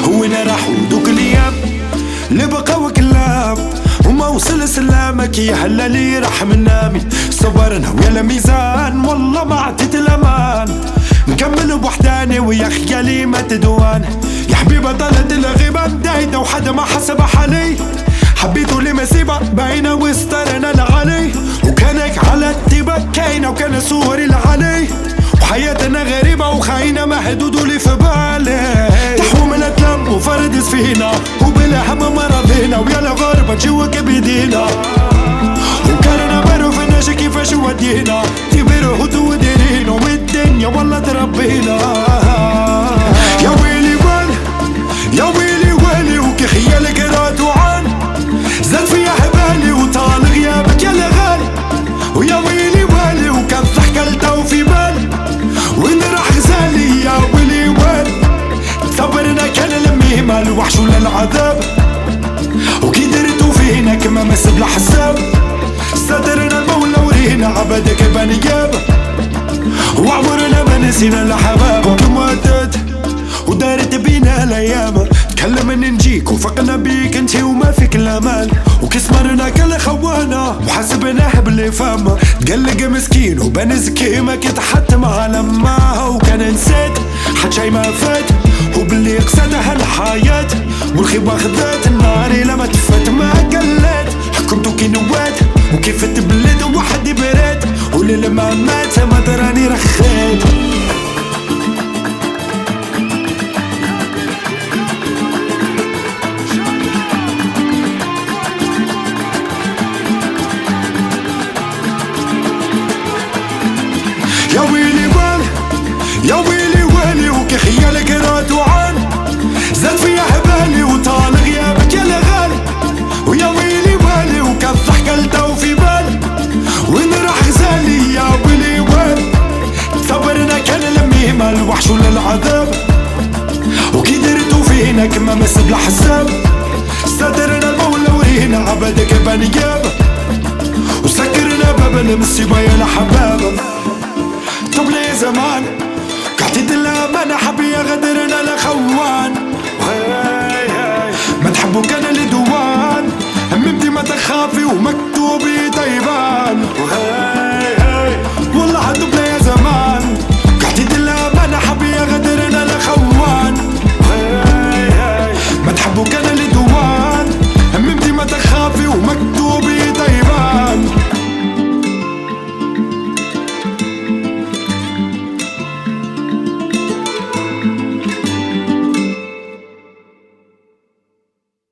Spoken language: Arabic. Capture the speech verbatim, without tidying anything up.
وين راحوا دوك الايام اللي بقاو كلاب وما وصل سلامك يا حلا لي راح من نامي. صبرنا ويا الميزان والله ما عطيت الامان، نكمل بوحداني ويا خيالي ما تدوان. يا حبيبه طالت الغيبه دايده وحدا ما حسب حالي، حبيتو لي مصيبه باينه وسترنا العلي. وكانك على التبا كاينه وكان صوري العلي، وحياتنا غريبه وخاينه ما حدودو لي في بالي. تحومنا تلم وفردس فينا وبلا هم مرضينا، ويا الغربه جوك بيدينا. وكاننا بارو فيناش كيفاش ودينا، تبيرو هدو وديرينا والدنيا والله تربينا. يا ويلي ويلي يا ويلي ويلي وكي خيالك راد وعان، زاد فيا حبالي وطال غيابك يا الغالي. ويا ويلي ويلي وكان ضحكة لتو في بالي، وين راح غزالي يا ويلي ويلي. صبرنا كان المهمة الوحش ولا العذاب، وكي درتو فينا كما مس بلا حساب. صدرنا المولى ورينا عبدك بنياب، وعمرنا ما نسينا الحباب. وكما ودات ودارت بينا الايام، تكلم ان نجيك وفقنا بيك انتي وما فيك الامل. وكسمرنا كل خوانا وحسبناه باللي فما، تقلق مسكين وبان زكي ما كنت حتى مع لما. وكان نسيت حد شي ما فات وباللي قصدها الحياة، والخيبة خذات النار لما تفات ما قلت. حكمتو كي نوات وكيف تبلد وحد برات، وليل ما مات ما دراني رخيت. يا ويلي ويلي يا ويلي ويلي وكي خيالك راد وعان، زاد فيا حبالي وطال غيابك يا الغالي. ويا ويلي ويلي وكان ضحكة لتو في بالي، وين راح غزالي يا ويلي ويلي. صبرنا كان المهمة الوحش ولا العذاب، وكي درتو فينا كما مس بلا حساب. صدرنا المولى ورينا عبدك بنياب، وسكرنا باب المصيبة يا الحباب. طب لي زمان قعدت الأمانة حبي غدرنا لخوان، ما تحبو كان لدوان هممتي ما تخافي ومكتوبي طيبان. والله طب لي زمان قعدت الأمانة حبي غدرنا لخوان، ما تحبو كان